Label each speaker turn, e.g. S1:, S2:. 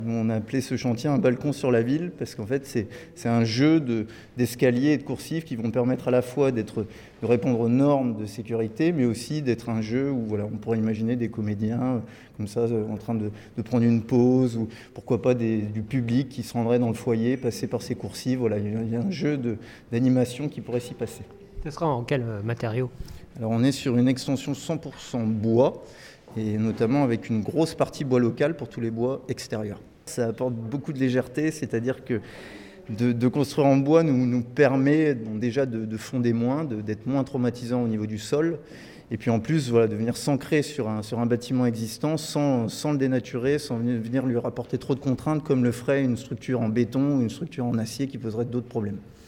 S1: On a appelé ce chantier un balcon sur la ville parce qu'en fait c'est un jeu d'escaliers et de coursives qui vont permettre à la fois de répondre aux normes de sécurité, mais aussi d'être un jeu où voilà, on pourrait imaginer des comédiens comme ça en train de prendre une pause, ou pourquoi pas du public qui se rendrait dans le foyer, passer par ces coursives. Voilà, il y a un jeu d'animation qui pourrait s'y passer.
S2: Ce sera en quel matériau ?
S1: Alors on est sur une extension 100% bois, et notamment avec une grosse partie bois local pour tous les bois extérieurs. Ça apporte beaucoup de légèreté, c'est-à-dire que de construire en bois nous permet déjà de fonder moins, d'être moins traumatisant au niveau du sol, et puis en plus voilà, de venir s'ancrer sur un bâtiment existant sans le dénaturer, sans venir lui rapporter trop de contraintes comme le ferait une structure en béton ou une structure en acier qui poserait d'autres problèmes.